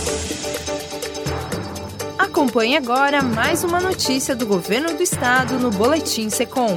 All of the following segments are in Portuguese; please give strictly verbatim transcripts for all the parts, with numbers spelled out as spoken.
Acompanhe agora mais uma notícia do Governo do Estado no Boletim Secom.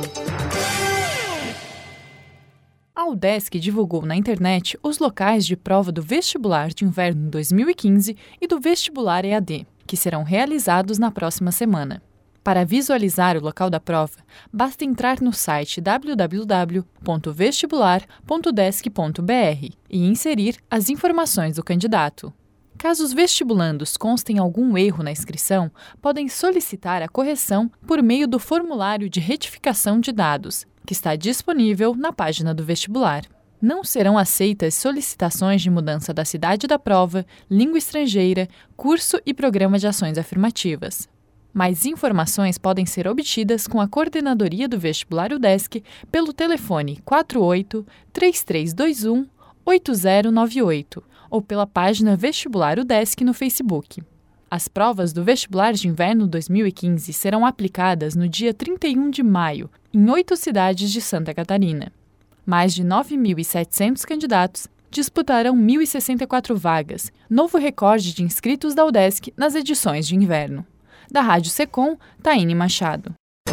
A UDESC divulgou na internet os locais de prova do Vestibular de Inverno dois mil e quinze e do Vestibular E A D, que serão realizados na próxima semana. Para visualizar o local da prova, basta entrar no site w w w ponto vestibular ponto desc ponto b r e inserir as informações do candidato. Caso os vestibulandos constem algum erro na inscrição, podem solicitar a correção por meio do formulário de retificação de dados, que está disponível na página do vestibular. Não serão aceitas solicitações de mudança da cidade da prova, língua estrangeira, curso e programa de ações afirmativas. Mais informações podem ser obtidas com a coordenadoria do Vestibular UDESC pelo telefone quatro oito, três três dois um, oito zero nove oito ou pela página Vestibular UDESC no Facebook. As provas do Vestibular de Inverno dois mil e quinze serão aplicadas no dia trinta e um de maio, em oito cidades de Santa Catarina. Mais de nove mil e setecentos candidatos disputarão mil e sessenta e quatro vagas, novo recorde de inscritos da UDESC nas edições de inverno. Da Rádio Secom, Taine Machado.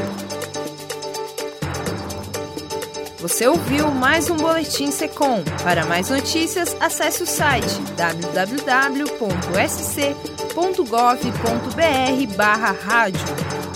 Você ouviu mais um Boletim Secom. Para mais notícias, acesse o site w w w ponto s c ponto gov ponto b r barra rádio.